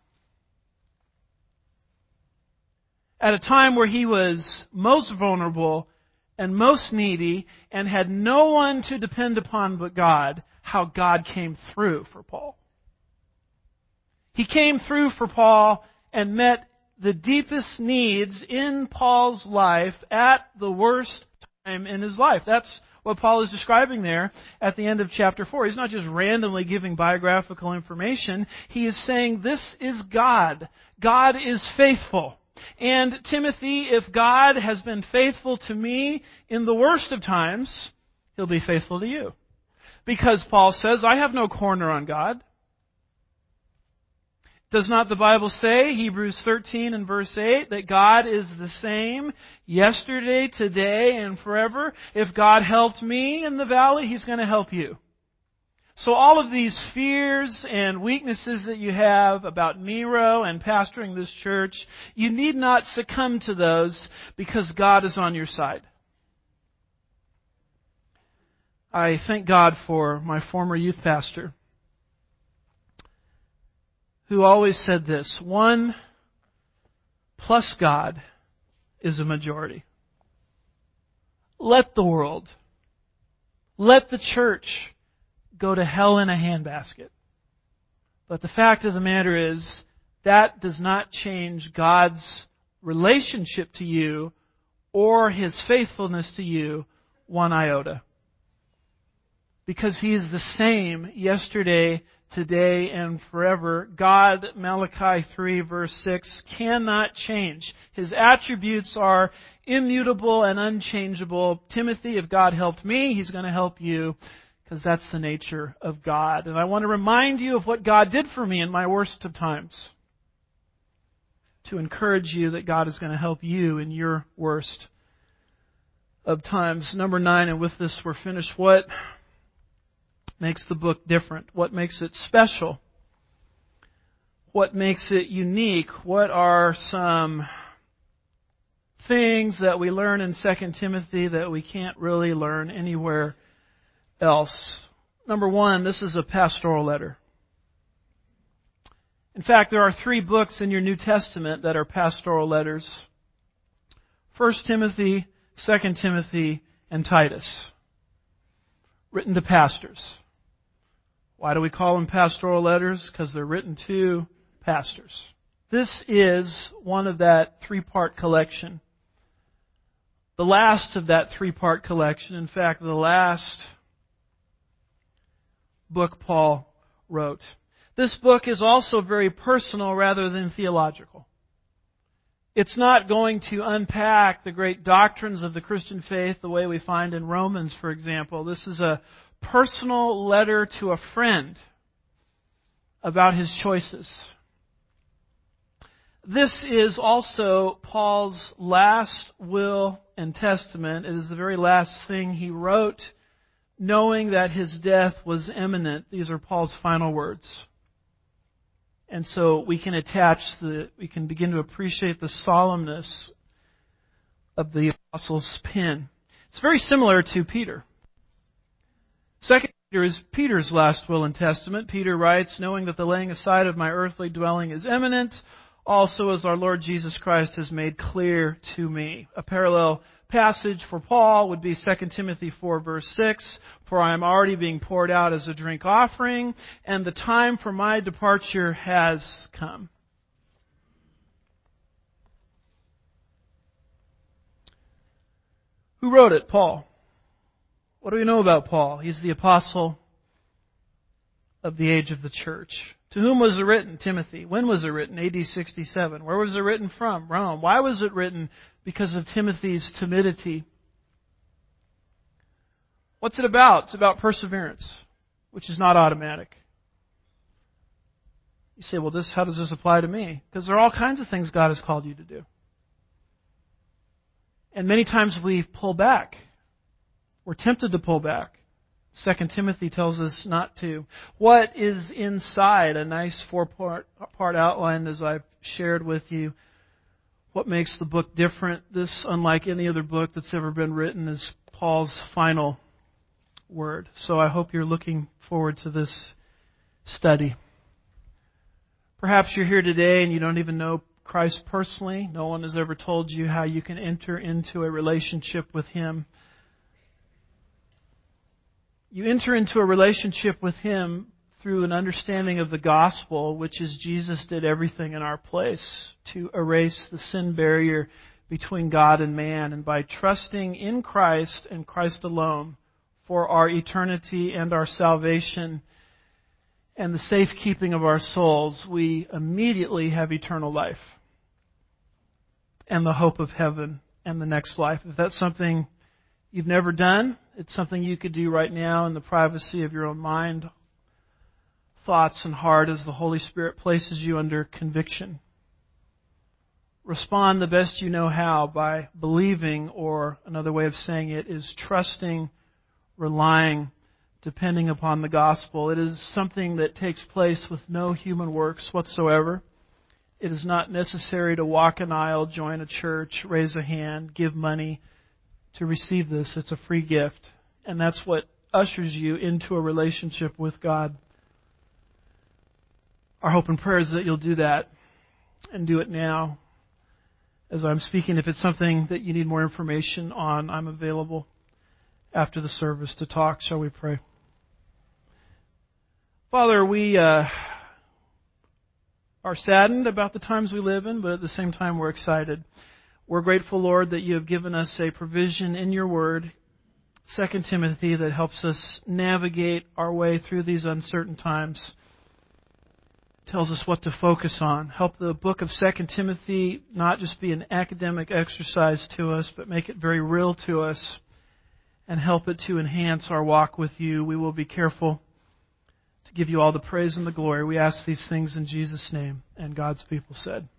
at a time where he was most vulnerable and most needy and had no one to depend upon but God, how God came through for Paul. He came through for Paul and met the deepest needs in Paul's life at the worst time in his life. That's what Paul is describing there at the end of chapter 4. He's not just randomly giving biographical information. He is saying, this is God. God is faithful. And Timothy, if God has been faithful to me in the worst of times, He'll be faithful to you. Because Paul says, I have no corner on God. Does not the Bible say, Hebrews 13 and verse 8, that God is the same yesterday, today, and forever? If God helped me in the valley, He's going to help you. So all of these fears and weaknesses that you have about Nero and pastoring this church, you need not succumb to those because God is on your side. I thank God for my former youth pastor, who always said this: 1 plus God is a majority. Let the world, let the church go to hell in a handbasket. But the fact of the matter is, that does not change God's relationship to you or His faithfulness to you one iota. Because He is the same yesterday, today, and forever. God, Malachi 3 verse 6, cannot change. His attributes are immutable and unchangeable. Timothy, if God helped me, He's going to help you, because that's the nature of God. And I want to remind you of what God did for me in my worst of times, to encourage you that God is going to help you in your worst of times. Number 9, and with this we're finished. What makes the book different? What makes it special? What makes it unique? What are some things that we learn in 2 Timothy that we can't really learn anywhere else? Number 1, this is a pastoral letter. In fact, there are 3 books in your New Testament that are pastoral letters: 1 Timothy, 2 Timothy, and Titus, written to pastors. Why do we call them pastoral letters? Because they're written to pastors. This is one of that 3-part collection. The last of that 3-part collection. In fact, the last book Paul wrote. This book is also very personal rather than theological. It's not going to unpack the great doctrines of the Christian faith the way we find in Romans, for example. This is a personal letter to a friend about his choices. This is also Paul's last will and testament. It is the very last thing he wrote, knowing that his death was imminent. These are Paul's final words. And so we can we can begin to appreciate the solemnness of the apostle's pen. It's very similar to Peter. 2 Peter is Peter's last will and testament. Peter writes, knowing that the laying aside of my earthly dwelling is imminent, also as our Lord Jesus Christ has made clear to me. A parallel passage for Paul would be 2 Timothy 4 verse 6, for I am already being poured out as a drink offering, and the time for my departure has come. Who wrote it? Paul. What do we know about Paul? He's the apostle of the age of the church. To whom was it written? Timothy. When was it written? AD 67. Where was it written from? Rome. Why was it written? Because of Timothy's timidity. What's it about? It's about perseverance, which is not automatic. You say, well, how does this apply to me? Because there are all kinds of things God has called you to do. And many times we pull back. We're tempted to pull back. 2 Timothy tells us not to. What is inside? A nice 4-part outline as I've shared with you. What makes the book different? This, unlike any other book that's ever been written, is Paul's final word. So I hope you're looking forward to this study. Perhaps you're here today and you don't even know Christ personally. No one has ever told you how you can enter into a relationship with Him. You enter into a relationship with Him through an understanding of the gospel, which is Jesus did everything in our place to erase the sin barrier between God and man. And by trusting in Christ and Christ alone for our eternity and our salvation and the safekeeping of our souls, we immediately have eternal life and the hope of heaven and the next life. If that's something you've never done, It's something you could do right now in the privacy of your own mind, thoughts, and heart as the Holy Spirit places you under conviction. Respond the best you know how by believing, or another way of saying it is trusting, relying, depending upon the gospel. It is something that takes place with no human works whatsoever. It is not necessary to walk an aisle, join a church, raise a hand, give money to receive this. It's a free gift. And that's what ushers you into a relationship with God. Our hope and prayer is that you'll do that and do it now. As I'm speaking, if it's something that you need more information on, I'm available after the service to talk. Shall we pray? Father, we are saddened about the times we live in, but at the same time we're excited. We're grateful, Lord, that you have given us a provision in your word, 2 Timothy, that helps us navigate our way through these uncertain times. Tells us what to focus on. Help the book of 2 Timothy not just be an academic exercise to us, but make it very real to us and help it to enhance our walk with you. We will be careful to give you all the praise and the glory. We ask these things in Jesus' name. And God's people said,